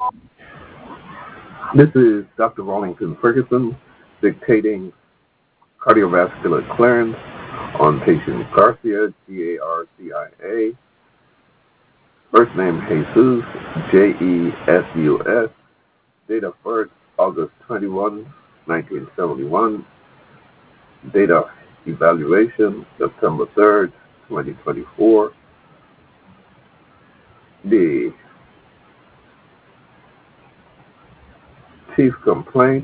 This is Dr. Rawlington Ferguson dictating cardiovascular clearance on patient Garcia, Garcia. First name Jesus, Jesus. Date of birth August 21, 1971. Date of evaluation September 3rd, 2024. The chief complaint: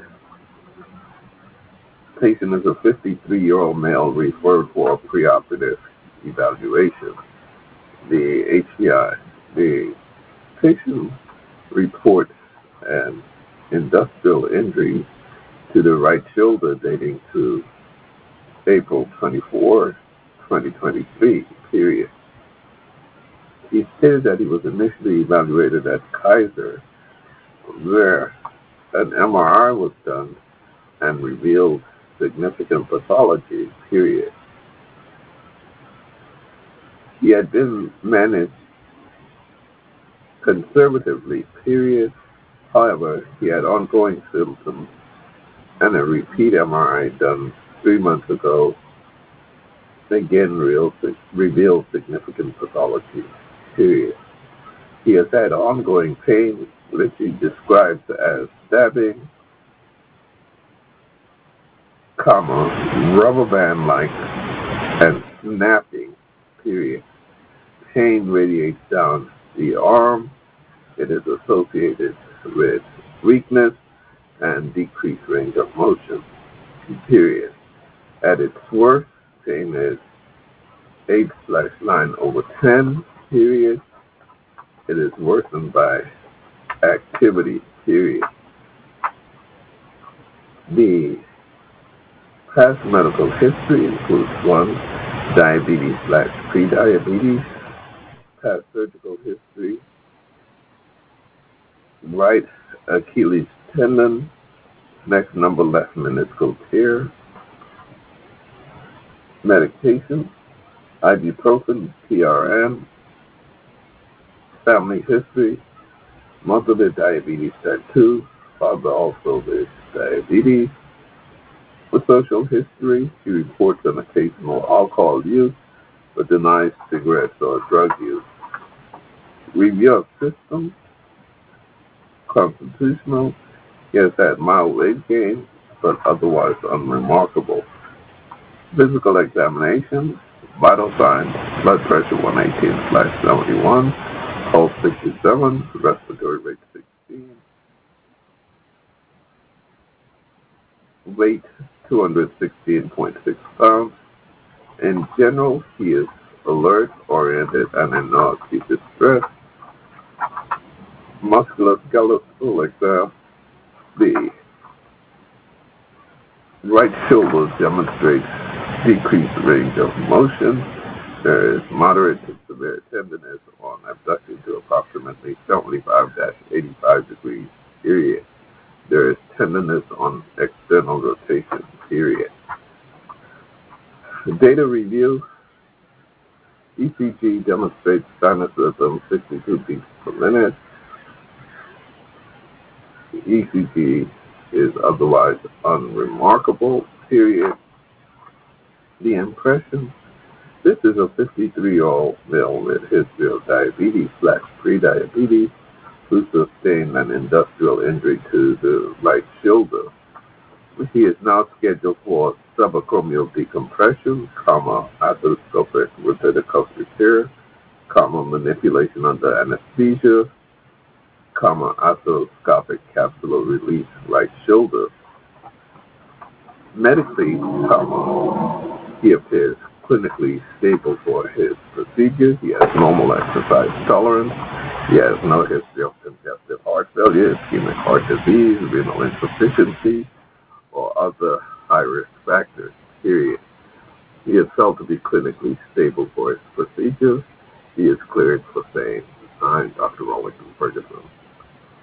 patient is a 53-year-old male referred for a preoperative evaluation. The HPI. The patient reports an industrial injury to the right shoulder dating to April 24, 2023, period. He stated that he was initially evaluated at Kaiser, where an MRI was done and revealed significant pathology, period. He had been managed conservatively, period. However, he had ongoing symptoms, and a repeat MRI done 3 months ago again revealed significant pathology, period. He has had ongoing pain, which he describes as stabbing, rubber band-like, and snapping, period. Pain radiates down the arm. It is associated with weakness and decreased range of motion, period. At its worst, pain is 8/9/10, period. It is worsened by activity, period. The past medical history includes 1, diabetes/prediabetes, past surgical history, right Achilles tendon, next number left meniscal tear, medication, ibuprofen, PRN, family history, mother with diabetes type 2, father also with diabetes. For social history, he reports an occasional alcohol use, but denies cigarettes or drug use. Review of systems, constitutional. He has had mild weight gain, but otherwise unremarkable. Physical examination, vital signs, blood pressure 118/71, pulse 67, respiratory rate 16, weight 216.6 pounds. In general, he is alert, oriented, and in no acute distress. Musculoskeletal exam. The right shoulder demonstrates decreased range of motion. There is moderate to severe tenderness on abduction to approximately 75-85 degrees, period. There is tenderness on external rotation, period. Data review. ECG demonstrates sinus rhythm 62 beats per minute. The ECG is otherwise unremarkable, period. The impression: this is a 53-year-old male with history of diabetes/prediabetes who sustained an industrial injury to the right shoulder. He is now scheduled for subacromial decompression, arthroscopic rotator repair, manipulation under anesthesia, arthroscopic capsular release right shoulder. Medically, he appears clinically stable for his procedure. He has normal exercise tolerance. He has no history of congestive heart failure, ischemic heart disease, renal insufficiency, or other high-risk factors, period. He is felt to be clinically stable for his procedure. He is cleared for same. I'm Dr. Rawlington Ferguson.